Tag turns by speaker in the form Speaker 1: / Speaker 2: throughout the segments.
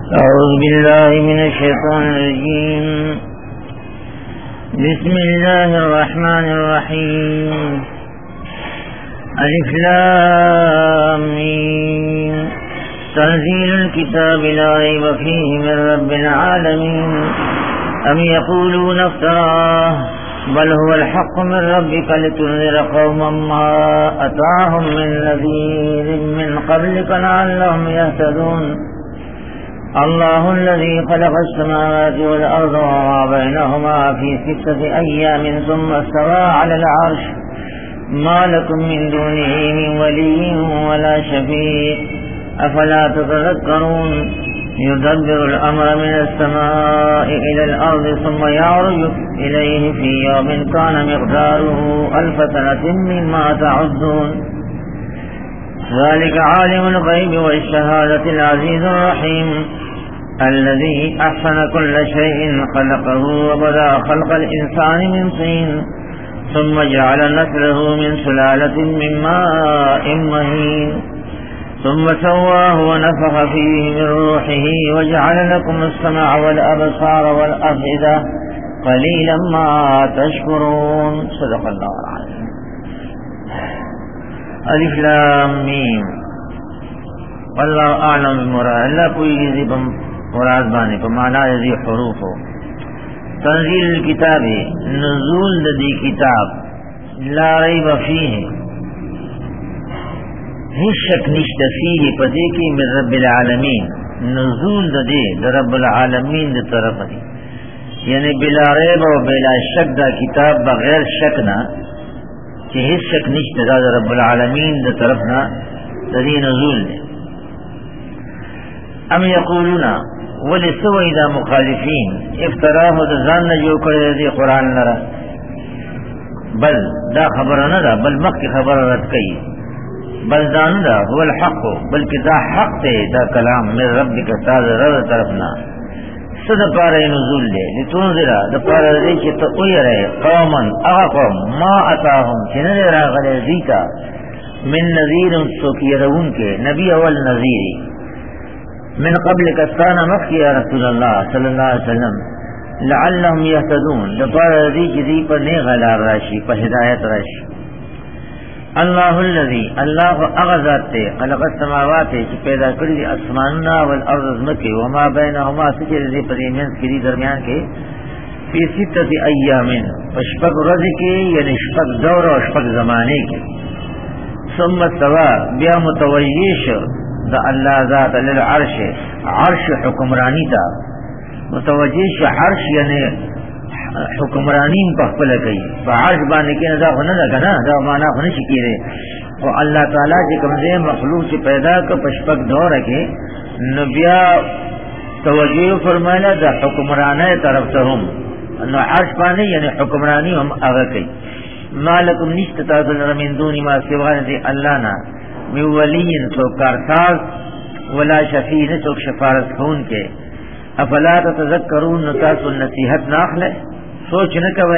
Speaker 1: أعوذ بالله من الشيطان الرجيم. بسم الله الرحمن الرحيم. ألف لام ميم. تنزيل الكتاب لا ريب فيه من رب العالمين. أم يقولون افتراه بل هو الحق من ربك لتنذر قوما ما أتاهم من نذير من قبلك لعلهم يهتدون. الله الذي خلق السماوات والأرض وما بينهما في 6 أيام ثم استوى على العرش ما لكم من دونه من ولي ولا شفيع أفلا تتذكرون. يدبر الأمر من السماء إلى الأرض ثم يعرج إليه في يوم كان مقداره 1000 سنة مما تعدون. ذلك عالم الغيب والشهادة العزيز الرحيم الذي أحسن كل شيء خلقه وبدأ خلق الإنسان من طين ثم جعل نسله من سلالة من ماء مهين ثم سواه ونفخ فيه من روحه وجعل لكم السمع والأبصار والأفئدة قليلا ما تشكرون. صدق الله العظيم. الف لام میم. واللہ اعلم بمراد. اللہ کوئی ذی مراد بانے کو معنی ذی حروف ہو. تنزیل الکتاب نزول دی کتاب لا ریب فیہ ہیچ شک نشت فیہ پدے کی من رب العالمین. نزول دے رب العالمین دی طرف دی یعنی بلا ریب و بلا شک دا کتاب بغیر شک نہ کہ ہیچ شک نشت دا رب العالمین دی طرف نہ دی نزول دے. ام یقولون ولسوئی دا مخالفین افتراہ دا زان جو کرے دی قرآن لرا بل دا خبر نہ دا بل مخ کی خبر رد کئی بل دان دا هو الحق بلکہ دا حق تے دا کلام من ربک تاز رد طرفنا صد پارے نزول دے لتنذر دا پارے دے کہ تو اوئی رہے قوما اغا ما اتاہم چنر راغلے دیتا من نذیر سوکی رون کے نبی اول نذیری من قبل کستانا مخی یا رسول اللہ صلی اللہ علیہ وسلم لعلهم یهتدون دا پارے دے کہ دی پر نیغلا راشی پر ہدایت راشی. اللہ الذی اللہ اغذات تے خلق السماوات چی پیدا کری دی اسماننا والارض مکی وما بینہما سچر دی پریمنس کی دی درمیان کے فی 6 ایام شپک رض کے یعنی شپک دور و شپک زمانے کے ثم استوى بیا متوجیش دا اللہ ذات للعرش عرش حکمرانی تا متوجیش عرش یعنی حکمرانی پخپل گئی عرش بانے کے ندا ہونا لگا نا دا مانا ہونے شکی رہے اور اللہ تعالیٰ کے کمزے مخلوق سے پیدا کر پشپک دو رکھے نبیا توجہ فرمائنا دا حکمرانہ طرف سے ہم عرش بانے یعنی حکمرانی ہم آگا کئی مالکم نشت تاثل من دونی ما سوان دے اللہ نا من ولین تو کارساز ولا شفین تو شفارت خون کے افلا تتذکرون نتاس النصیحت ناخلے سوچ نہ کوئے.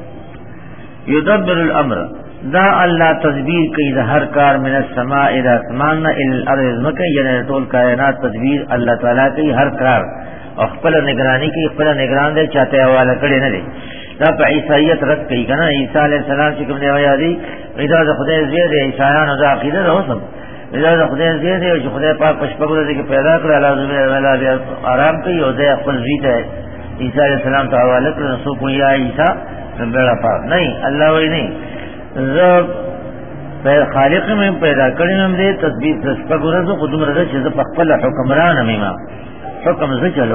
Speaker 1: یدبر الامر دا اللہ تدبیر کئی دا ہر کار من السماء دا اسماننا الارض مکہ یعنی طول کائنات تدبیر اللہ تعالیٰ کئی ہر کار اور خپل نگرانی کی خپل نگران دے چاہتے حوالہ کڑے نہ دے. دا پا عیسائیت رد کئی کنا عیسیٰ علیہ السلام چکم دے ویا دی اذا دا خدای زیر دے عیسائیان دا عقیدہ دا ہو سب اذا دا خدای زیر دے جو خدای پاک پشپک دے کہ پیدا کر اللہ زمین آرام کئی اور دے اقبل زید ہے عیسیٰ علیہ السلام تو حوالہ کر رسول کو یا عیسیٰ بیڑا پاک نہیں اللہ وہی نہیں زب خالق میں پیدا کرنے میں دے تصویر پشپک رضو قدوم رضو چیز پخپل حکمران امیما حکم سے چلو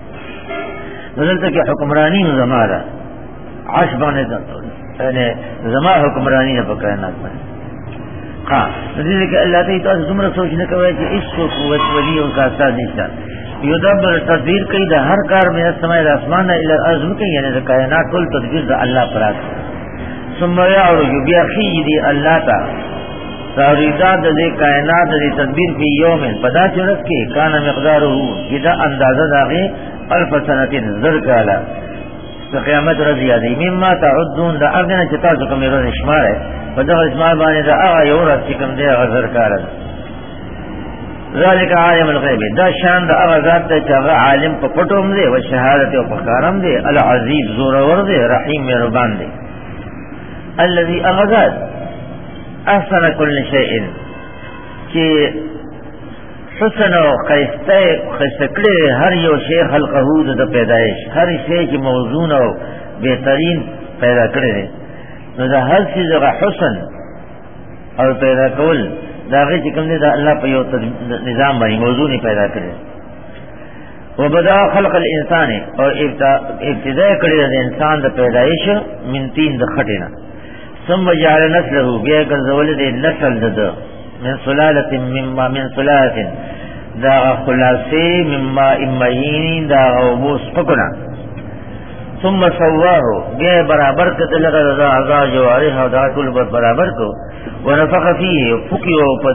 Speaker 1: نظر تک حکمرانی زمارہ عرش بانے زما حکمرانی نہ پکڑنا پڑے. ہاں نظر کہ اللہ تعالیٰ تو تمہارا سوچنے کا ہے کہ اس کو قوت ولی ان کا ساتھ نشتا یدبر تدبیر کئی دا ہر کار میں السماء الاسمان الى الارض کئی یعنی دا کائنات کل تدبیر دا اللہ پراک ثم یعرج بیاخی دی اللہ تا تاریداد دے کائنات دے تدبیر فی یوم پدا چرس کے کانا مقدارہ جدا اندازہ داغے 1000 سنت زرکالا قیامت رضی آدھی مما تعدون دا اردنا چتا سکم روز اشمار ہے فدغ اشمار بانے دا آغا یورت چکم دے غزر کارد ذالک عالم الغیب، دا شان دا اغا ذات دا چاگا عالم پا پٹوم دے و شہادت و پکارم دے، العزیز زورور دے، رحیم مہربان دے، الذی اغا ذات احسن کل شیئن کہ حسن و خیستکڑے ہر یو شیء خلقہو دا پیدائش، ہر شیء کی موزون و بہترین پیدا کرے دے، دا ہر چیز کا حسن اور پیدا کول داغی چکم دے دا اللہ پہ یو نظام بنی موضوع نہیں پیدا کرے. وبدا خلق الانسان اور ابتداء کرے دا انسان دا پیدائش من تین دا خٹنا، ثم جعل نسلہ بیا گرزول دے نسل دا من سلالت مما من سلالت دا خلاصے مما امہین دا غوبوس پکنا، ثم سواہو بیا برابر کتلغا دا اعضاء جوارح دا کل برابر کو، ونفخ فيه فکی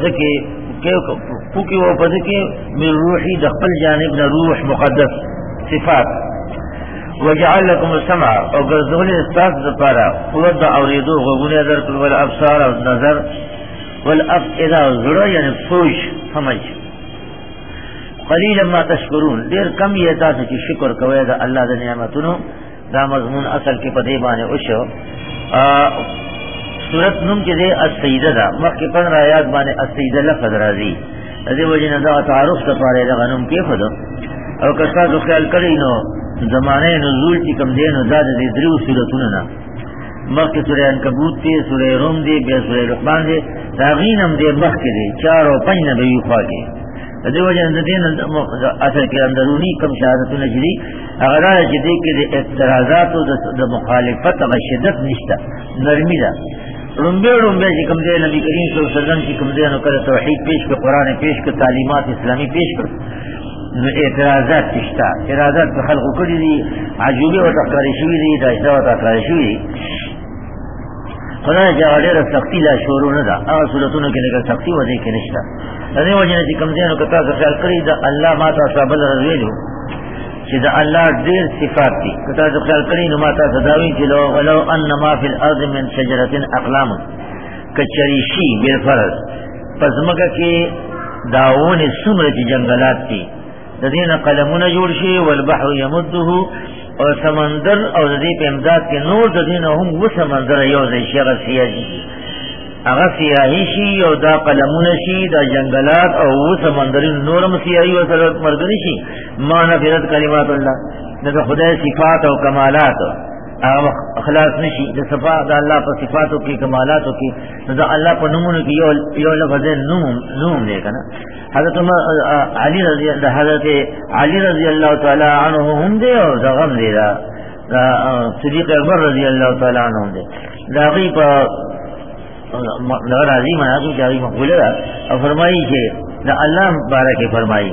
Speaker 1: و پدکی من روحی دخل جانب روح مقدس صفات، وجعل لكم السمع او گرزول استاس دپارا قوت دا اوریدو غبونی ادر کل والابصار او نظر والافئدہ ذرا یعنی سوچ سمجھ. قلیلا ما تشکرون، دیر کم یہ تاسو کی شکر کوئے دا اللہ دا نعمتونو. دا مضمون اصل کے پدے بانے اوشو سورت نم کے دے السیدہ دا مخی 15 آیات بانے السیدہ لفظ رازی دے وجہ دا تعارف دا پارے لگا نم کے خدا اور کسا تو خیال کری نو زمانے نزول چی کم دے نو داد دے دریو سورتوننا مخی سورہ انکبوت دے، سورہ روم دے، بے سورہ رحمان دے، تاغینم دے مخی دے 4 و 5 نبیو خواہ کے دے وجہ دین اثر کے اندرونی کم شہادتو نجری اگر آیا چی دے کے دے اعتراضات دا مخالفت اگر شدت نشتا نرمی دا رنبے چی کم دے نبی کریم صلی اللہ علیہ وسلم چی کم دے نو کر توحید پیش کر، قرآن پیش کر، تعلیمات اسلامی پیش کر، اعتراضات تشتا اعتراضات پر خلق کری دی، عجوبی و تقراری شوی دی، داشتا و تقراری شوی دی. خدا جاگا دیر سختی لا شورو ندا اگر صورتونو کے لگر سختی و دے کے نشتا ادھے وجہ چی کم دے نو کتا سا خیال کری دا اللہ ماتا صابل رضویلو چی دا اللہ دیر صفات دی کتا سا خیال کری نو ماتا صداوی چی ولو ان ما فی الارض من شجرت اقلام کچریشی بالفرض پزمکا کی داون سمر چی جنگلات تی دین قلمون جوڑشی والبحر یمدہو اور سمندر اور ذی پہ امداد کے نور دین ہم وہ سمندر یوز شی اگر سیاہی اگر سیاہی شی اور دا قلمون شی دا جنگلات اور وہ سمندر نور مسیاہی و سرت مردنی شی ما نفرت کلمات اللہ نہ خدا صفات و کمالات اخلاص نشی دا صفات دا اللہ پر صفاتوں کی کمالاتوں کی دا اللہ پر نمون کی یو لفظ نوم دے کنا. حضرت علی رضی اللہ تعالی عنہ ہم دے اور دا غم دے دا صدیق اکبر رضی اللہ تعالی عنہ ہم دے دا غیب لغر عظیم آیاتوں جاری مقبول دا اور فرمائی کہ دا اللہ بارک فرمائی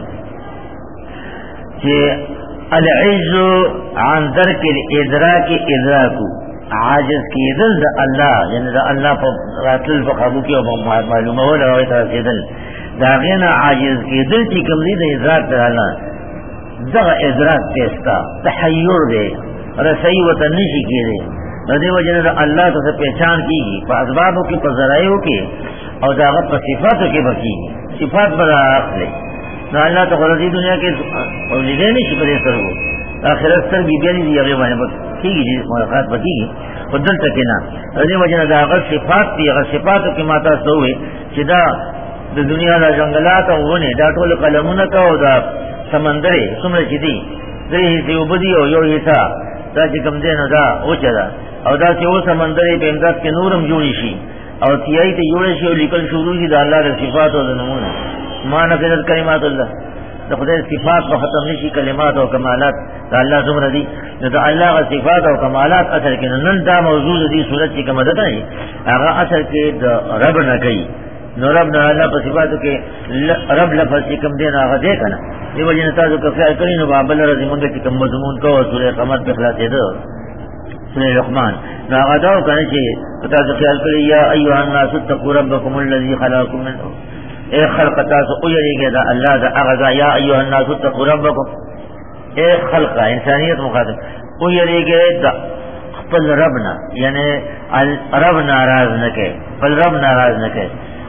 Speaker 1: کہ العز عن درک الادراک ادراکو عاجز کی دل دا اللہ یعنی دا اللہ پر راتل فقابو کی معلومہ ہو لگا ہوتا کی دل دا غینا عاجز کی دل چی کم دی دا ادراک دا اللہ دا ادراک پیستا تحیر دے رسائی و تنشی کی دے دے وجہ دا اللہ تو سے پہچان کی گی پا اسبابوں کی پا ذرائعوں کی اور دا غد پا صفاتوں کی بکی گی صفات بڑا آخ لے نا اللہ تو غرضی دنیا کے اولیدے نہیں شکرے سر ہو آخرت سر بی بیانی دی اغیبانی بس کی گی جیس ملاقات بکی گی خودل تکینا رضی وجہ دا اگر صفات تی اگر صفاتوں کی ماتا سوئے چی دا دنیا دا جنگلات ہونے دا طول قلمونکا و دا سمندرے سمر چی دی دری حصے عبدی و یو حصہ دا چکم دین دا اوچا دا او دا چی او سمندرے پہ امداد کے نورم جوڑی شی اور تیائی تے جوڑے شی و لکل شروع شی دا اللہ دا صفات و دا نمونہ ما نفذت کلمات اللہ دا خدا صفات و ختم نشی کلمات و کمالات دا اللہ زمر دی دا اللہ کا صفات و کمالات اثر کے نن دا موضوع دی صورت کی کمدت ہے اگا اثر کے دا رب نہ کئی نو رب نہ اللہ پر صفاتو کے رب لفظ کی کم دینا آگا دے کنا یہ وجہ نتازو کا خیال کری نو بابل رضی منگا کی کم مضمون کو سورہ قمر پہ خلاصے دو سورہ رحمان نو آگا داو کنا چاہیے نتازو خیال کری یا ایوہ الناس اتقوا ربکم اللذی خلاکم من اے خلقتا سو اجرے گے دا اللہ دا اغزا یا ایوہ الناس اتقوا ربکم اے خلقا انسانیت مخاطب اجرے گے دا پل ربنا یعنی رب ناراض نکے پل رب ناراض نکے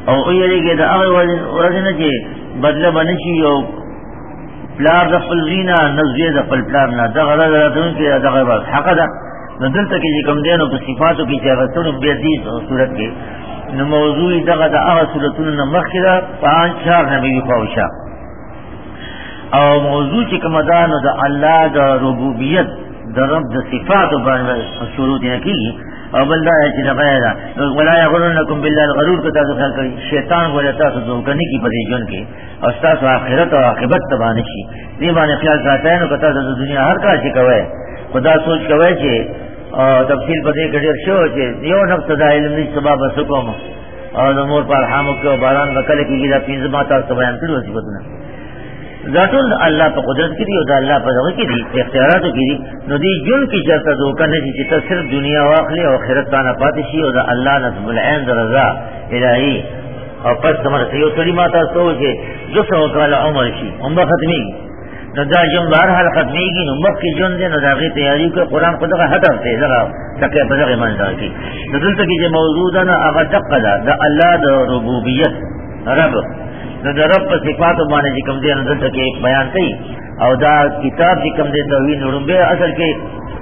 Speaker 1: او یریږي د هغه ورځ نه چې بدله باندې شي او پلار د خپل زینا نزدې د خپل پلار نه دغه راځون کې دغه بس حق ده. نو دلته کې چې کوم دینو په صفاتو کې چې هغه ټول بیا دي صورت کې نو موضوع دغه د هغه صورتونو نه مخکې ده 5-4 نبی فوشا او موضوع چې کوم ده نو د الله د ربوبیت د رب د صفاتو باندې شروع دي کېږي او بل دا چې دغه ده ولا یغرنکم بالله الغرور که تاسو خیال کړئ شیطان ولې تاسو دوکه نه کی په دې ژوند کې او تاسو آخرت او عاقبت ته باندې شي دې باندې خیال ساتئ نو که تاسو د دنیا هر کار چې کوئ خدا سوچ کوئ چې تفصیل په دې کې ډېر شو چې یو نفس د علم دې سبب وسکوم او د مور په رحمو کې باران وکړي کېږي دا پنځه ماته تاسو بیان کړو صفاتونه ذاتون الله په قدرت کې دي او د الله په دغه کې دي اختیاراتو کې دي نو دې جون کې چرته دوکه نه چې ته صرف دنیا واخلې او آخرت ته نه پاتې شي او د الله نصب العين رضا الهي او پس تمہارا سیو تری ماتا سو چې 200 کال عمر شي عمر ختمي نو دا جون بهر حال ختمي کی نو مخ کې جون دې نو داغه تیاری کو قرآن په دغه هدف ته زرا تکه په دغه منځ کې د دلته کې چې موضوع ده نه هغه دقه ده د الله د ربوبیت رب نو د رب په صفاتو باندې چې کوم دې دلته کې بیان کړي او دا کتاب چې کوم دې توحید نورمبه اصل کې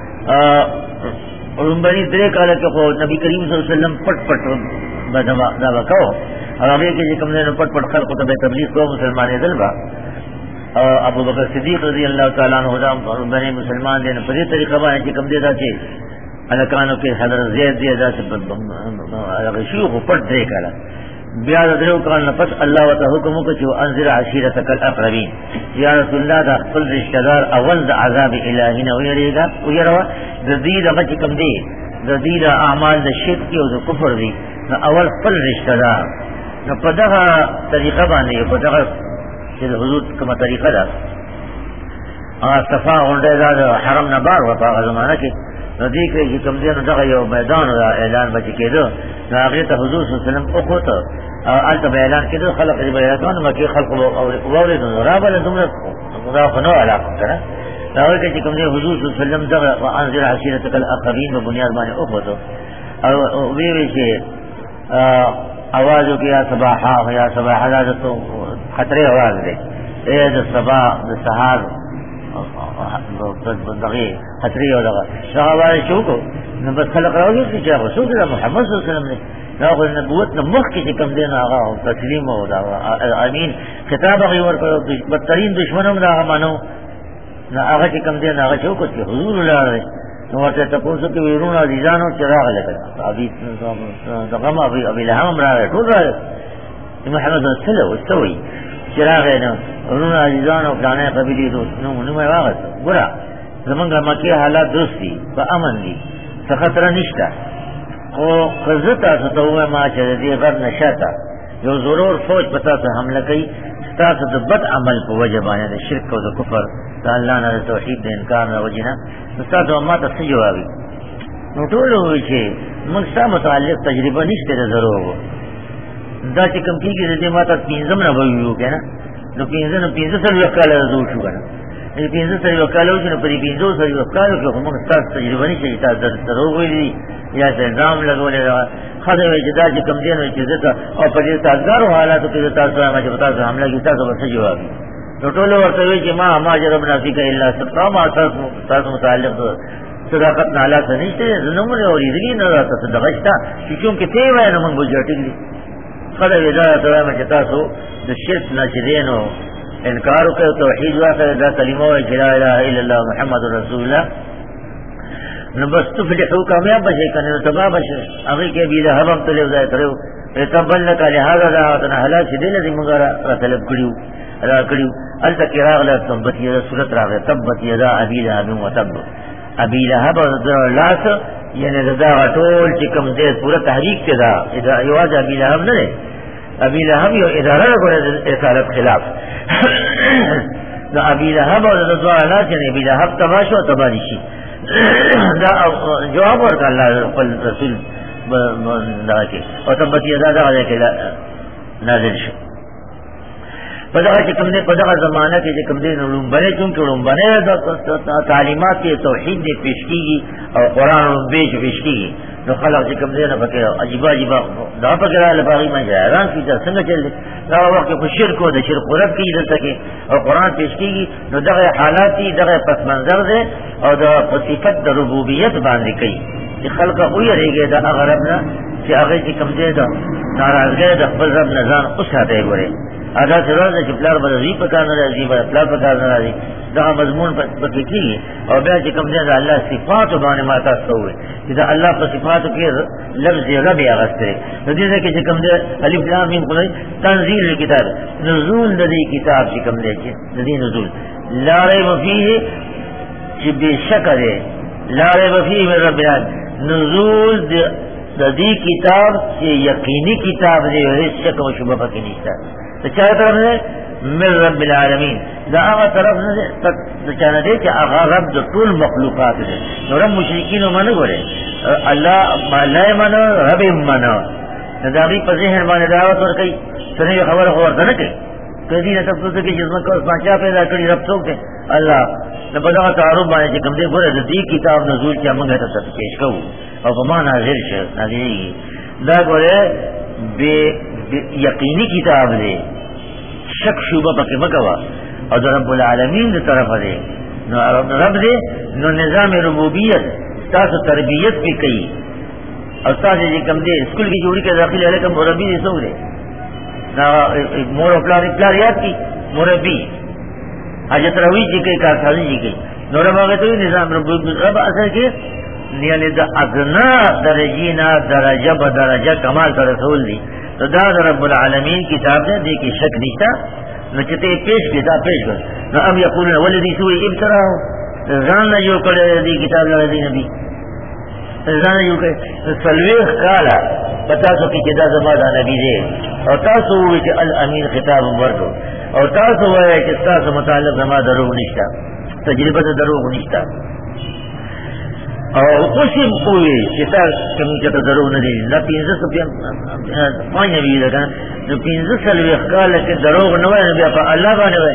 Speaker 1: اورمبني درې کال کې خو نبی کریم صلی الله علیه وسلم پټ بدوا دا وکاو هغه کې چې کوم دې پټ خلق ته تبلیغ کو مسلمانې دلوا ابو بکر صدیق رضی اللہ تعالی عنہ دا بنی مسلمان دین په دې طریقه باندې چې کوم دې دا چې الکانو کې حضرت زید دې دا چې هغه شیوخ پټ دې کړه بیا درو کال نه پس الله وتعالى حکم وکړ چې انذر عشیرتک الاقربین یا رسول الله دا خپل رشتہ دار اول د عذاب الهی نه ویریږي ویروا د دې د چې کوم دې د دې د اعمال د شرک او د کفر دي اول خپل رشتہ دار نو په دغه طریقه باندې په دغه چې حدود کومه طریقه ده صفا غونډه ده حرم نه بار و په زمانہ کې ردی کې چې کوم دې دغه یو میدان اعلان بچ کېدو نو هغه ته حضور صلی الله علیه وسلم او خطه الته اعلان کېدو خلق دې بیان مکه خلق او اولاد رابل دومره مضافنه علاقه کنه دا وایي چې کوم دې حضور صلی الله علیه وسلم دغه انذر عشیرتک الاقربین په بنیاد باندې او خطه او وی چې آوازو کیا صباحا یا صباح حضرت تو خطرے آواز دے اے جو صباح جو سہار دغی خطری ہو دغا شاہ آواز شو کو بس خلق راوی کی چاہ رسول اللہ محمد صلی اللہ علیہ وسلم نے ناخذ نبوت نمخ کی کم دینا آغا تسلیم ہو دغا امین خطاب اغی ورکو بدترین دشمنوں میں آغا مانو نا آغا چی کم دینا آغا شو کو چی حضور اللہ رہے نو ورته تاسو کې ویرون عزیزانو چراغ لګا ابي دغه ابي لهم را ټول را محمد صلی الله علیه وسلم چراغ نه ورون عزیزانو پلانې قبيلي نو نو ما واغ ګورا زمونږه مکه حالات دوستي په امن دي څه خطر نشته او قزتا ستوه ما چې دې غر نشاته یو ضرور فوج پتا ته حمله کوي تاسو د بد عمل په وجه باندې د شرک او د کفر د الله نه توحید د انکار نه وجنه تاسو ما ته څه جواب نو ټول وی چې موږ سره متعلق تجربه نشته ضرور دا چې کوم کیږي د ما ته پینځم نه وایو کنه نو پینځه سره وکاله زو شو کنه دې پینځه سره وکاله چې په دې پینځه سره وکاله کې موږ تاسو تجربه نشته تاسو ضرور ویلي یا ځام لګولې خدای وی چې دا چې کوم دین وي چې زه او په دې تاسو حالاتو کې تاسو ما چې تاسو حمله کې تاسو ورته جواب نو ټول ورته وی چې ما جربنا فيك الا سلام تاسو متعلق صداقت نه علاقه نشته زنمره او دې نه راته صدقشتا چې کوم کې ته وای نه موږ بجټګلی خدای وی دا چې تاسو د شرک نه چې دینو انکار وکړو توحید واخره دا کلمه وی چې لا اله الا الله محمد رسول الله نو بس تفلحو کامیاب بشي کنه تبا بشي هغه کې بي له هم تلو ځای ترو تبلک لهذا دعوتنا هلاك دې لدی موږ را طلب کړیو را کړیو الته کراغ له تبت یدا صورت راغه تبت یدا ابي لهب وتب ابي لهب لاس یعنی دا ټول چې کوم دې پورا تحریک کې دا یواز ابي لهب نه ابي لهب یو اداره غوړه اصالت خلاف دا ابي لهب او د دوه لاس یعنی ابي لهب تباشو تبانی شي دا جواب ورکړ الله خپل رسول دا کې او تبت یدا دا کې نازل شو په دغه چې کوم دې په دغه زمانہ کې چې کوم دې علوم باندې کوم باندې د تعلیمات توحید دې پیش کیږي او قران به پیش کیږي نو خلق چې کوم دی نه پکې عجیبه عجیبه دا پکې راغله باغی ما حیران شي چې څنګه چل دا وخت په شرک او د شرک قرب کې دلته کې او قرآن پیش کیږي نو دغه حالات دي دغه پس منظر دی او د صفت د ربوبیت باندې کوي چې خلق او یریږي د هغه رب نه چې هغه چې کوم دی دا ناراضګي د خپل رب نه ځان اوساته ګوري ادا سره چې پلار بدوی په کار نه راځي پلار په کار نه راځي دا مضمون پکې کیږي او بیا چې کوم دی د الله صفات باندې ما تاسو وي چې دا الله په صفاتو کې لفظ رب یې غسته نو دې کې چې کوم دی الف لام میم خدای تنزيل الكتاب نزول د دې کتاب چې کوم دی چې د دې نزول لا ریب فيه چې بشک دی لا ریب فيه من رب العالمین نزول د دې کتاب چې یقیني کتاب دی هیڅ شک او شبهه پکې نشته تو چاہے طرف سے من رب العالمین دا آغا طرف سے چاہنا دے کہ آغا رب جو طول مخلوقات دے نو رب مشرکین و منو گوڑے اللہ منو رب منو نداغی پر ذہن مانے دعوت ورکی سنے جو خبر خبر دنکے کدی نہ تب تو کہ جس میں کو پانچا پیدا کری رب سوک دے اللہ نہ بدا تعارف بانے کہ کم دے گورے دی کتاب نزول کیا منگا تو سب پیش کرو اور فما نازل شر نازل دا گورے بے یقینی کتاب دے شک شبہ پکے مکوا اور رب العالمین دے طرف دے نو رب دے نو نظام ربوبیت تاسو تربیت بھی کئی اور تاسو جی کم دے اسکول کی جوڑی کے داخل علیکم مربی دے سو دے مور پلار یاد کی مربی حاجت روی جی کئی کارسازی جی کئی نو رب آگے تو نظام رب اثر کے یعنی دا ادنا درجینا درجہ بدرجہ کمال کا رسول دی تو دا رب العالمین کتاب نے دے کی شک نشتا نو چتے پیش کتا پیش کر نو اب یقولون والذی سوئی ابتراہو زان نہ جو کرے دی کتاب لگی نبی زان نہ جو کرے سلویخ کالا بتا سو کی جدا زمادہ نبی دے اور تاسو ہوئی کہ الامین خطاب مردو اور تاسو ہوئی کہ تاسو متعلق زمادہ روح نشتا تجربت دروغ نشتا اور قسم ہوئے چتا کمی چتا ضرور نہ دی نہ پینزہ پانچ نبی لگا نو پینزہ سلوی اخکال کے دروغ نوائے نبی اپا اللہ کا نوائے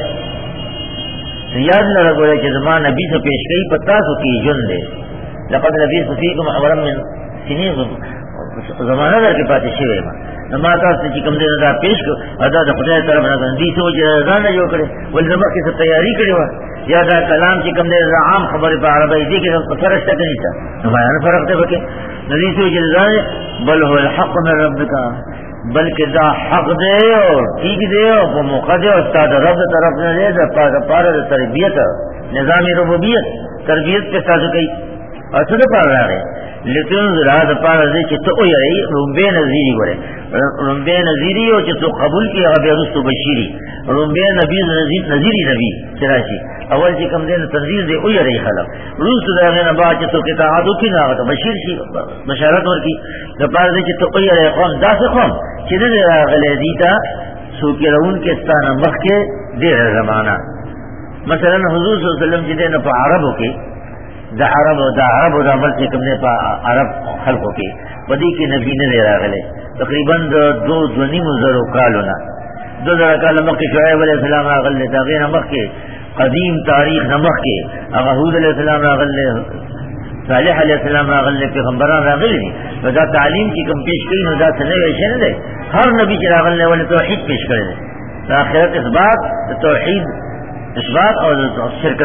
Speaker 1: یاد نہ رکھو ہے کہ زمان نبی سے پیش گئی پتا سو کی جن دے لقد نبی صفیقم امرم من سنین زمانہ در کے پاتے شوئے ماں نماتا سے چکم دے ندا پیش کو ادا دا خدای طرف نہ دی سوچ رضا نہ جو کرے والزمہ کے سب تیاری کرے ہوا یا دا کلام چکم دے رضا عام خبر پا عربی دی کہ فرق تک نہیں تھا نمائیان فرق تے بکے ندی سوچ رضا دے بل هو الحق من ربکا بلکہ دا حق دے اور ٹھیک دے اور موقع دے اور استاد رب طرف نہ دے دا پارا دا تربیت نظام ربوبیت تربیت کے ساتھ کئی اور سدھ پار رہا ہے لیکن رات پار دے چھتو او یاری رنبے نظیری گورے رنبے نظیری ہو چھتو قبول کی غبی رستو بشیری رنبے نبی نظیری نبی چراشی اول چی کم دے تنظیر دے او یاری خلق رستو دے غیر نبا چھتو کتاعاتو کی ناغتا بشیر شی بشارت ورکی دا پار دے چھتو او یاری قوم دا سے قوم چھ دے غلی دیتا سوکی رون کے ستانا مخ کے دیر زمانہ مثلا حضور صلی اللہ علیہ وسلم چھ دے نپا عربو کے دا عرب و دا عمل سے کم نے پا عرب خلقوں کے بدی کے نبی نے دے رہا گلے تقریباً دو نیم ذرو کالونا 2000 کال نمک کے شعیب علیہ السلام راغل لے تاغیر نمک کے قدیم تاریخ نمک کے حود علیہ السلام راغل لے صالح علیہ السلام راغل لے پیغمبران راغل لے ودا تعلیم کی کم پیش کری ودا سنے ویشے نہ دے ہر نبی کی راغل لے والے توحید پیش کرے دے آخرت اثبات توحید اثبات اور شرک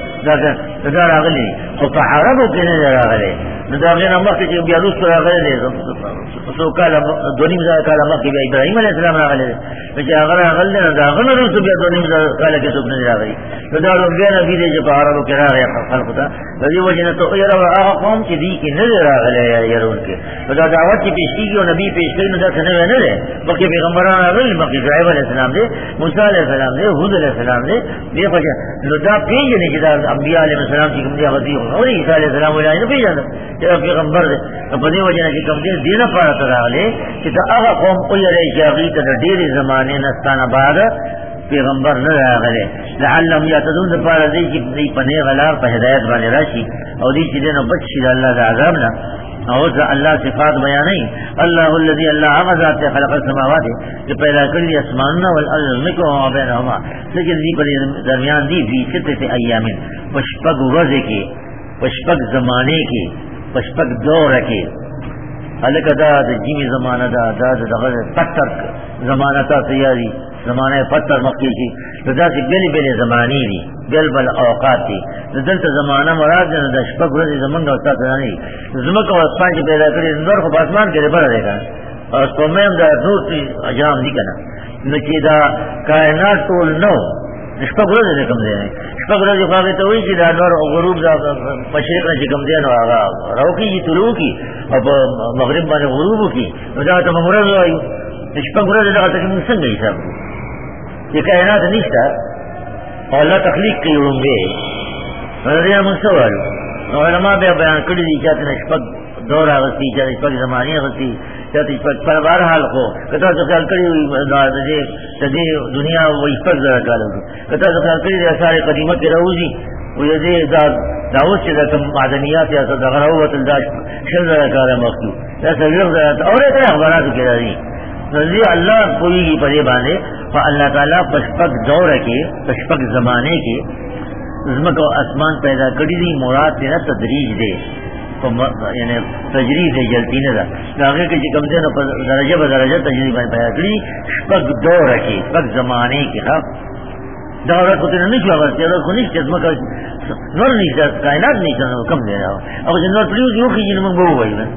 Speaker 1: دا راغلی خو په عربو کې نه راغلی نو دا غیر مخکې چې بیا روس راغلی دی څو کاله دوه نیم زره کاله مخکې بیا ابراهیم علیه السلام راغلی دی چې هغه راغلی نو دا هغه نه وروسته بیا دوه نیم زره کاله کې څوک نه دی راغلی نو دا لومړی نبي دی چې په عربو کې راغی خلقو ته د دې وجې نه ته یاره هغه قوم چې دي کې نه دی راغلی یارونکې نو دا دعوت چې پیش کېږي او نبي پیش کوي نو دا څه نوی نه دی مخکې پیغمبران راغلي مخکې شعیب علیه السلام دی موسی علیه السلام دی هود علیه السلام دی دې وجه نو دا پیژنې چې دا انبیاء علیهم السلام چې کوم دی هغه دی او عیسی علیه السلام ولای نه پیژنه چې پیغمبر دی په دې وجه چې کوم دی دینه پاره راغلی چې دا هغه قوم او یې جاغي ته ډېرې زمانه نه ستانه بعد پیغمبر نه راغلی لعلهم یتدون پاره دی چې دې پنه غلار په هدایت باندې راشي او دې چې نه بچ شي الله د عذاب نه اور اللہ صفات بیانی اللہ الذی اللہ ذات خلق السماوات جو پیدا کر دی اسماننا والارض مکو وما بینہما لیکن دی پر درمیان دی فی ستۃ ایام پشپگ روزے کے پشپگ زمانے کے پشپگ دور کے الکه دا د جیمی زمانہ دا دغه پتر زمانہ تا تیاری زمانہ پتر مکی کی دا چې بلی بلی زمانی دي بل بل اوقات دي دلته زمانہ مراد نه د شپږ ورځې زمونږ او تاسو نه دي زمکه او اسمان چې پیدا کړی نور خو اسمان کې بره دی کنه او کومه دا نور چې اجام دي کنه نو چې دا کائنات ټول نو شپږ ورځې کوم دی شپږ ورځې خو هغه ته وایي چې دا نور غروب دا مشرق نه کوم دی نو هغه راوکی طلوع کی او مغرب باندې غروب کی نو دا ته مغرب وایي شپږ ورځې دا ته موږ څنګه حساب یہ کائنات نشتا اور اللہ تخلیق کی ہوں گے سوال علماء بے بیان کری دی چاہتے ہیں شپک دور آغستی چاہتے شپک زمانی آغستی چاہتے شپک پر بارحال کو کتا تو خیال کری ہوئی تدی دنیا وہی شپک ذرا کالا ہوئی کتا تو خیال کری دی اثار قدیمت کے روزی وہ یہ دی داوت سے دکم معدنیات یا صدغراوت الداش شل ذرا کالا مخلوق یا سویق ذرا اور ایسا اخبارات کے رہی نظری اللہ کوئی ہی پڑے باندھے اللہ تعالیٰ پشپک دور کے پشپک زمانے کے عظمت و اسمان پیدا کری دی مراد سے نا تدریج دے یعنی تجریج دے جلتی نہ آگے کے کم سے درجہ بدرجہ تجریب پیدا کری شپک دور کے شپک زمانے کے خلاف دورت ہوتے نہیں چھوا کرتے کو نہیں عظمت نور نہیں کائنات نہیں کم دے رہا اب نور پلیوز یوں کی جن میں بہو بھائی میں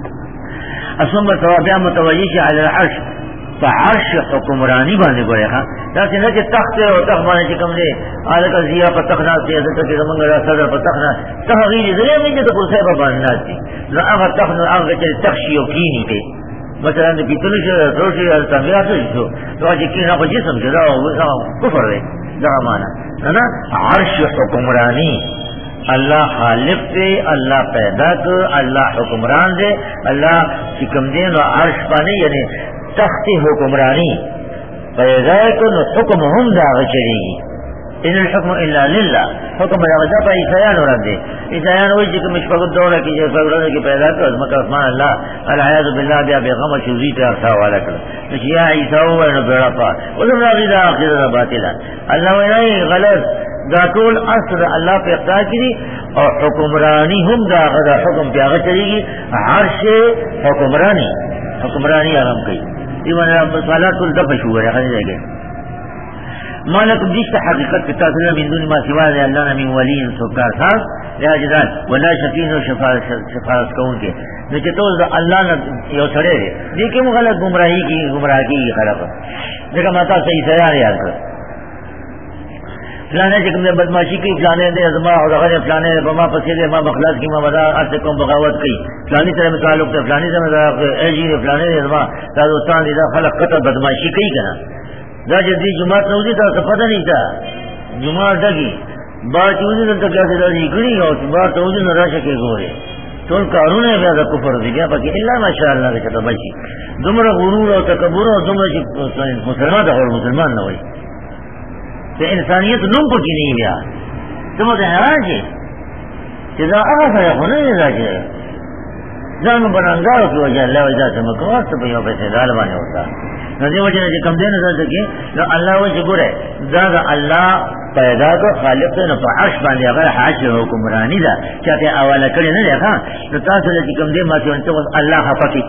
Speaker 1: اسم توابع متوجہ علی العرش فعرش حکمرانی باندې ګورې ها دا څنګه چې تخت او تخت باندې چې کوم دی الکه زیا په تخت نه چې دغه زمونږ را صدر په تخت نه تغیر دې نه چې په څه په باندې ناشتي نو هغه تخت نو هغه چې تخشي او کینی دی مثلا د پیتل شي روشي او تغیر شي نو چې کینه په جسم کې دا کفر دی دا معنا نه عرش حکمرانی اللہ خالق دے اللہ پیدا کر اللہ حکمران دے اللہ حکم دے نو عرش پانے یعنی تخت حکمرانی پیدا کر نو حکم ہم داغ چلے گی ان الحکم الا للہ حکم داغ پا عیسیان ورد دے عیسیان ہوئی جی کہ مشفقت دورہ کی جیسا ورد کی پیدا کر عظمت اسمان اللہ العیاذ باللہ بیا بیغم شوزی تے اخصا والا کر نشیاء عیسیٰ ہوئے نو بیڑا پا وزم راغی دا آخر دا باطلا اللہ وینائی غلط دا طول اصر اللہ پہ اقتار کی اور حکمرانی ہم دا غدا حکم پہ آگا چلے گی عرش حکمرانی آرام کئی ایمان سوالات کل دفع شوئے رہا خالی جائے مالکم دیشتا حقیقت کتا صلی من دون ما سوا دے اللہ نمی ولین سکار ساز لہا جدال ولا شفین و شفارس کون کے لیکن تو اللہ نے یو سڑے دے دیکھیں مغلط گمراہی کی خلق دیکھا ماتا صحیح سیار یاد کر فلانے جکم نے بدماشی کی فلانے دے ازما اور غیر فلانے نے بما پسیلے ما مخلاص کی ما بدا ارتے کو بغاوت کی فلانی طرح میں تعلق تھا فلانی سے میں اے جی فلانے نے ازما تاوستان دی خلق قطع بدماشی کی کنا دا جدی جمعہ نوزی تھا پتہ نہیں تھا جمعہ ڈگی بات چوزی تھا کیسے داری گڑی اور بات چوزی نہ راشا کے گورے تو ان قانون ہے زیادہ کفر دی گیا باقی اللہ ماشاءاللہ کے چتا بچی دمر غرور اور تکبر اور دمر مسلمان تھا اور مسلمان نہ ہوئی تو انسانیت نم کو کی نہیں گیا تم تو حیران جی جدا آسا یا ہونا نہیں رہا جائے جان بنانگاروں کی وجہ اللہ وجہ سے مکوات تو بھئیوں پیسے غالبانے ہوتا نظر وجہ نے کم دے نظر سکے تو اللہ وجہ برے زیادہ اللہ پیدا کو خالق سے نفع عرش باندے اگر حاج حکمرانی دا چاہتے اوالا کرے نہ دیکھا تو تاثر کی کم دے ماتی انتو اللہ حفاقی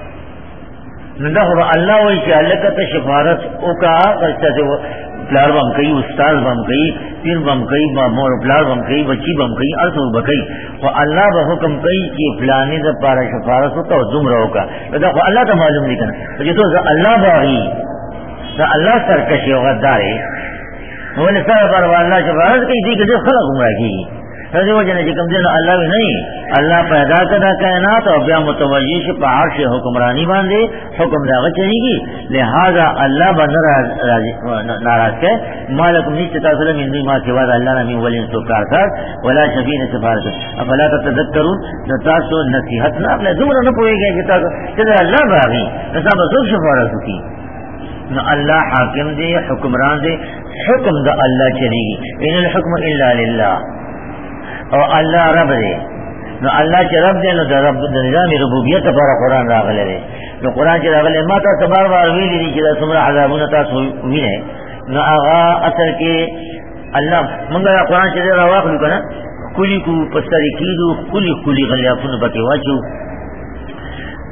Speaker 1: ندہ اللہ وجہ اللہ کا شفارت اوکا قصہ سے پلار بم کئی استاد بم کئی پیر بم کئی مور پلار بم کئی بچی بم کئی ارس بکئی وہ اللہ با حکم کئی کہ فلانے دا پارا شفارس ہوتا اور زم رہو کا تو اللہ تو معلوم نہیں کرنا تو اللہ باغی تو اللہ سرکشی و غدار ہے وہ نے سر پر اللہ شفارس کئی تھی کہ جو خلق گمراہ کی سر وہ جنے کم دن اللہ بھی نہیں اللہ پیدا کرنا کائنات اور بیا متوجہ سے پہاڑ سے حکمرانی باندھے حکم داغت چلے گی لہذا اللہ بندر ناراض کے مالکم نیچے تاثر من دون ما سوا اللہ نمی ولین سکار سار ولا شفین سفارت افلا تتذکرون نتاسو نصیحت نہ اپنے زمرہ نہ پوئے گئے کہ تاثر اللہ باغی نصاب سوک شفارت ہوتی نہ اللہ حاکم دے حکمران دے حکم دا اللہ چلے گی ان الحکم الا للہ اور اللہ رب دے نو اللہ چ رب دے نو رب نظام ربوبیت پر قرآن راغلے دے نو قرآن چ راغلے ما تا بار بار ویلی دی کہ سمرا عذابون تا سوئی ہے نو آغا اثر کے اللہ منگا قرآن چ رواق لو کنا کلی کو پستری کیدو کلی غلیافون بکی واچو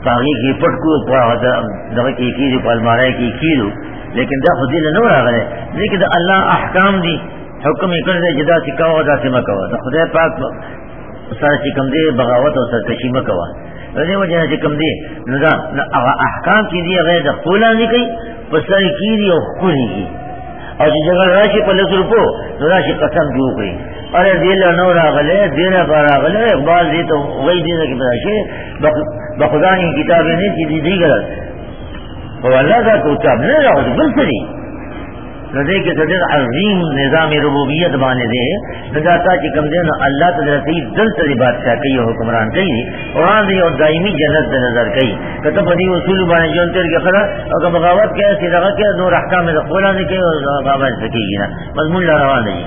Speaker 1: پاگی کی پٹکو دغه کی کیږي په الماره کې کیلو لیکن دا خو دې نه راغلی لیکن دا الله احکام دي حکم یې کړی چې دا څه کوه دا څه مه کوه د خدای پاک سره چې کوم دی بغاوت او سرکشي مه کوه د دې وجه چې کوم دی نو دا هغه احکام چې دي هغه د خپل نه کوي په سر کېږي او خورېږي او چې جګړه راشي په لس روپو نو راشي قسم دې وکړي ارے دې له نو راغلی دې نه به راغلی اقبال دې ته وایي دې نه کې به راشي بخدا این کتاب نه چې دې غلط او الله دا کو کتاب نه راوړي بل څه دي نو دې کې د عظیم نظام ربوبیت باندې دې دا تا چې کوم دې نو الله تعالی دې دل ته بادشاہ کوي حکمران کوي قرآن دې او دایمي جنت د نظر کوي کته په دې اصول باندې جون تر کې خبره او بغاوت کوي چې دغه کې نور احکام د قرآن کې او بابا کوي نه مضمون لا روان دي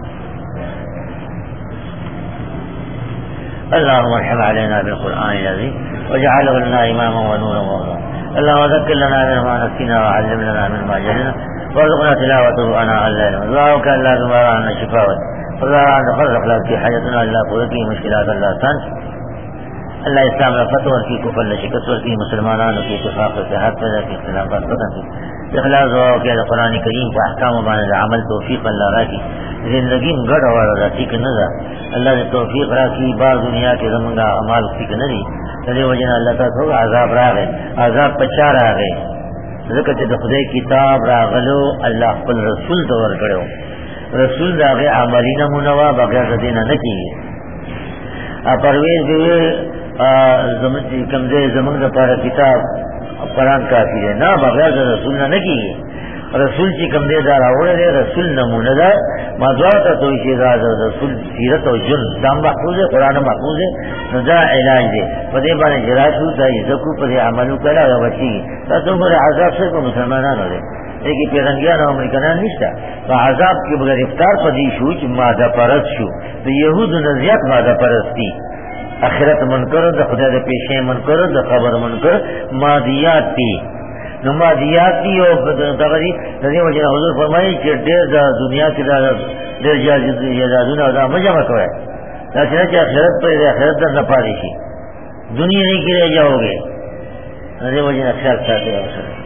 Speaker 1: اللهم ارحم علينا بالقرآن العظيم واجعله لنا إماما ونورا وهدى اللهم ذكر لنا منه ما نسينا وعلم لنا منه ما جهلنا وارزقنا تلاوته آناء الليل اللهم كان لا تمر عنا شفاء اللهم أنت خلق لك في حاجتنا إلا قوتي مشكلات الله تنس اللہ اسلام فتور کی کفر شکست کی مسلمانان کی اتفاق صحت پیدا کی اختلافات ختم کی اخلاص دعا کہ قرآن کریم کا احکام باندې عمل توفیق اللہ راکی زندگی گڑ اور راتی کہ نہ اللہ نے توفیق راکی بعض دنیا کے زمانہ اعمال کی کہ نہیں تدی وجہ اللہ تعالی عذاب راغے عذاب پچا راغے ذکر تے خدای کتاب راغلو اللہ خپل رسول دور کړو رسول راغے عملینا منوا بغیر دینه نه کیږي ا پرویز دی زمتی کمزے زمان دا پارا کتاب قرآن کافی ہے نا بغیر دا رسول نہ کی رسول چی کمزے دار آوڑے دے رسول نمونہ دا مازوارتا توشی دا رسول سیرت و جن دام محفوظ ہے قرآن محفوظ ہے ندا علاج دے پدے بانے جراشو تا یزکو پدے عملو کلا و بچی تا تو مرے عذاب سے کو مسلمانان ہو دے لیکن پیغنگیان و امریکنان نشتا و عذاب کی بغیر افطار پدی شو چی مادہ پرست شو تو یہود نزیات مادہ پرستی اخرت منکر د خدای د پیشے منکر د خبر منکر مادیات تی نو مادیات تی او دغه دې وجه حضور فرمایي چې ډېر د دنیا کې د ډېر جادونه دا مجمع کوي دا چې اخرت پر اخرت د نه پاره شي دنیا نه کې رہ جاؤ گے دې وجه خیال ساتي